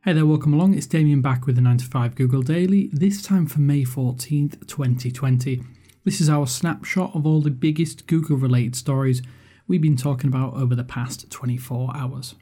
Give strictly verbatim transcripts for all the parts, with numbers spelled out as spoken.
Hey there, welcome along. It's Damien back with the nine to five Google Daily, this time for May fourteenth, twenty twenty. This is our snapshot of all the biggest Google-related stories we've been talking about over the past twenty-four hours.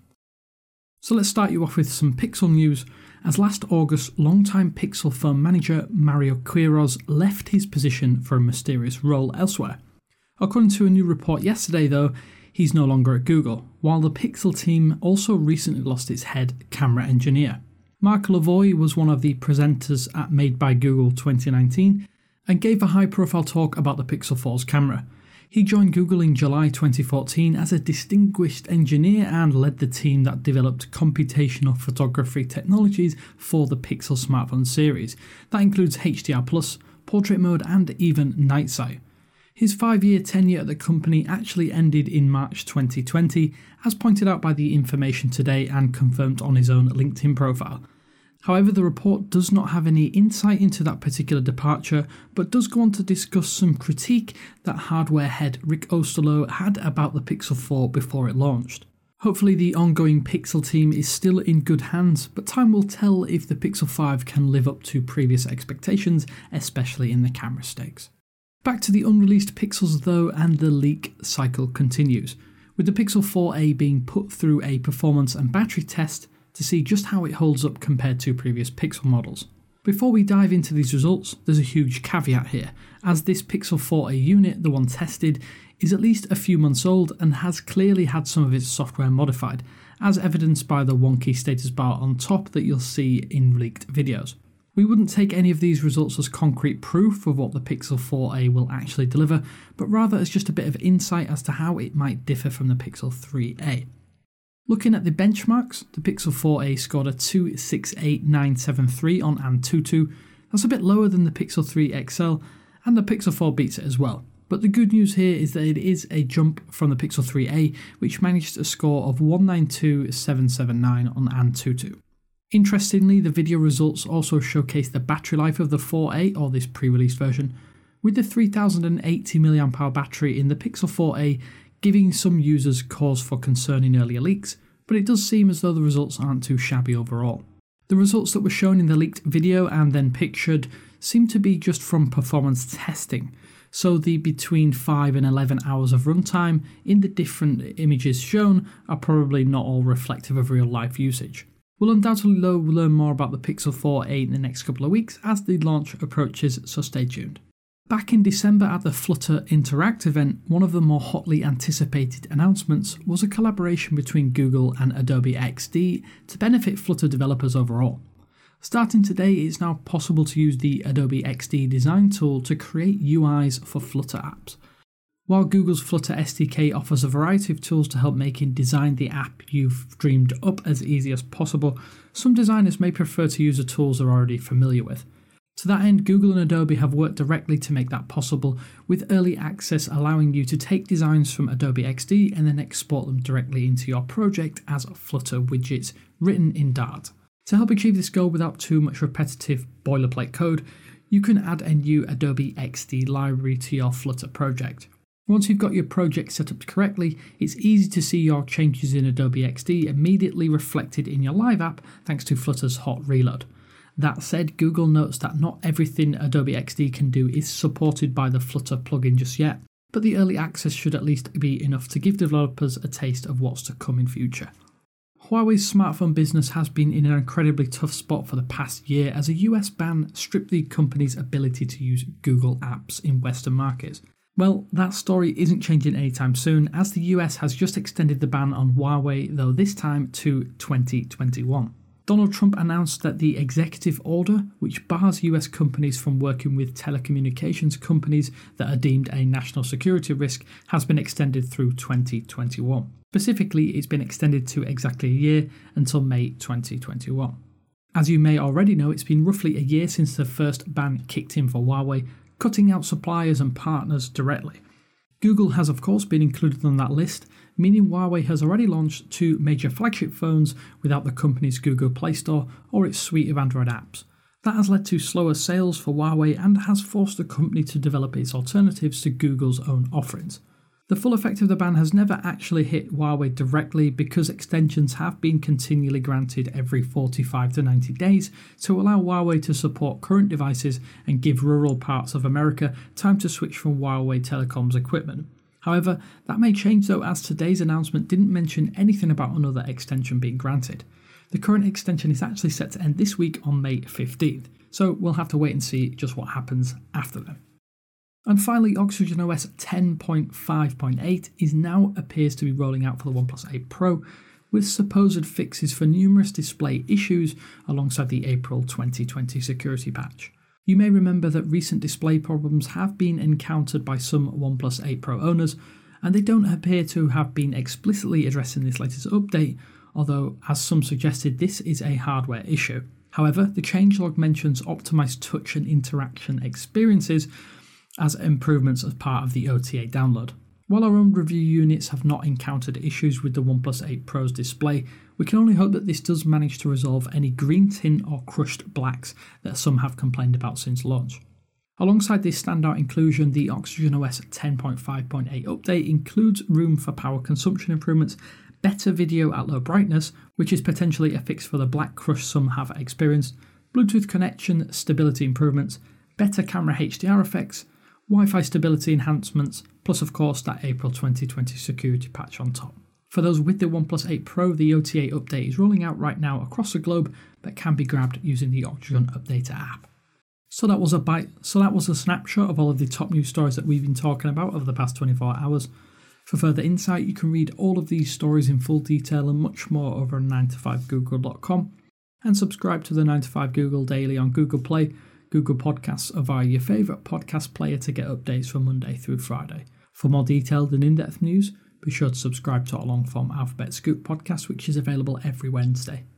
So let's start you off with some Pixel news, as last August, longtime Pixel phone manager Mario Quiroz left his position for a mysterious role elsewhere. According to a new report yesterday though, he's no longer at Google, while the Pixel team also recently lost its head camera engineer. Mark Lavoie was one of the presenters at Made by Google twenty nineteen and gave a high-profile talk about the Pixel four's camera. He joined Google in July twenty fourteen as a distinguished engineer and led the team that developed computational photography technologies for the Pixel smartphone series. That includes H D R plus, portrait mode and even night sight. His five-year tenure at the company actually ended in March twenty twenty, as pointed out by the Information Today and confirmed on his own LinkedIn profile. However, the report does not have any insight into that particular departure, but does go on to discuss some critique that hardware head Rick Osterloh had about the Pixel four before it launched. Hopefully the ongoing Pixel team is still in good hands, but time will tell if the Pixel five can live up to previous expectations, especially in the camera stakes. Back to the unreleased Pixels though, and the leak cycle continues, with the Pixel four a being put through a performance and battery test to see just how it holds up compared to previous Pixel models. Before we dive into these results, there's a huge caveat here, as this Pixel four a unit, the one tested, is at least a few months old and has clearly had some of its software modified, as evidenced by the wonky status bar on top that you'll see in leaked videos. We wouldn't take any of these results as concrete proof of what the Pixel four a will actually deliver, but rather as just a bit of insight as to how it might differ from the Pixel three a. Looking at the benchmarks, the Pixel four a scored a two six eight nine seven three on Antutu. That's a bit lower than the Pixel three X L, and the Pixel four beats it as well. But the good news here is that it is a jump from the Pixel three a, which managed a score of one nine two seven seven nine on Antutu. Interestingly, the video results also showcase the battery life of the four a, or this pre-release version, with the three thousand eighty milliamp hour battery in the Pixel four a giving some users cause for concern in earlier leaks, but it does seem as though the results aren't too shabby overall. The results that were shown in the leaked video and then pictured seem to be just from performance testing, so the between five and eleven hours of runtime in the different images shown are probably not all reflective of real life usage. We'll undoubtedly learn more about the Pixel four a in the next couple of weeks as the launch approaches, so stay tuned. Back in December at the Flutter Interact event, one of the more hotly anticipated announcements was a collaboration between Google and Adobe X D to benefit Flutter developers overall. Starting today, it's now possible to use the Adobe X D design tool to create U Is for Flutter apps. While Google's Flutter S D K offers a variety of tools to help making design the app you've dreamed up as easy as possible, some designers may prefer to use the tools they're already familiar with. To that end, Google and Adobe have worked directly to make that possible, with early access allowing you to take designs from Adobe X D and then export them directly into your project as Flutter widgets written in Dart. To help achieve this goal without too much repetitive boilerplate code, you can add a new Adobe X D library to your Flutter project. Once you've got your project set up correctly, it's easy to see your changes in Adobe X D immediately reflected in your live app thanks to Flutter's hot reload. That said, Google notes that not everything Adobe X D can do is supported by the Flutter plugin just yet, but the early access should at least be enough to give developers a taste of what's to come in future. Huawei's smartphone business has been in an incredibly tough spot for the past year as a U S ban stripped the company's ability to use Google apps in Western markets. Well, that story isn't changing anytime soon, as the U S has just extended the ban on Huawei, though this time to twenty twenty-one. Donald Trump announced that the executive order, which bars U S companies from working with telecommunications companies that are deemed a national security risk, has been extended through twenty twenty-one. Specifically, it's been extended to exactly a year, until May twenty twenty-one. As you may already know, it's been roughly a year since the first ban kicked in for Huawei, cutting out suppliers and partners directly. Google has of course been included on that list, meaning Huawei has already launched two major flagship phones without the company's Google Play Store or its suite of Android apps. That has led to slower sales for Huawei and has forced the company to develop its alternatives to Google's own offerings. The full effect of the ban has never actually hit Huawei directly because extensions have been continually granted every forty-five to ninety days to allow Huawei to support current devices and give rural parts of America time to switch from Huawei Telecom's equipment. However, that may change though, as today's announcement didn't mention anything about another extension being granted. The current extension is actually set to end this week on May fifteenth, so we'll have to wait and see just what happens after then. And finally, OxygenOS ten point five point eight is now appears to be rolling out for the OnePlus eight Pro, with supposed fixes for numerous display issues alongside the April twenty twenty security patch. You may remember that recent display problems have been encountered by some OnePlus eight Pro owners, and they don't appear to have been explicitly addressing this latest update, although as some suggested this is a hardware issue. However, the changelog mentions optimized touch and interaction experiences as improvements as part of the O T A download. While our own review units have not encountered issues with the OnePlus eight Pro's display, we can only hope that this does manage to resolve any green tint or crushed blacks that some have complained about since launch. Alongside this standout inclusion, the OxygenOS ten point five point eight update includes room for power consumption improvements, better video at low brightness, which is potentially a fix for the black crush some have experienced, Bluetooth connection stability improvements, better camera H D R effects, Wi-Fi stability enhancements, plus of course that April twenty twenty security patch on top. For those with the OnePlus eight Pro, the O T A update is rolling out right now across the globe, but can be grabbed using the Oxygen Updater app. So that was a bite. So that was a snapshot of all of the top news stories that we've been talking about over the past twenty-four hours. For further insight, you can read all of these stories in full detail and much more over on nine to five google dot com, and subscribe to the nine to five Google Daily on Google Play, Google Podcasts, or via your favourite podcast player to get updates from Monday through Friday. For more detailed and in-depth news, be sure to subscribe to our long-form Alphabet Scoop podcast, which is available every Wednesday.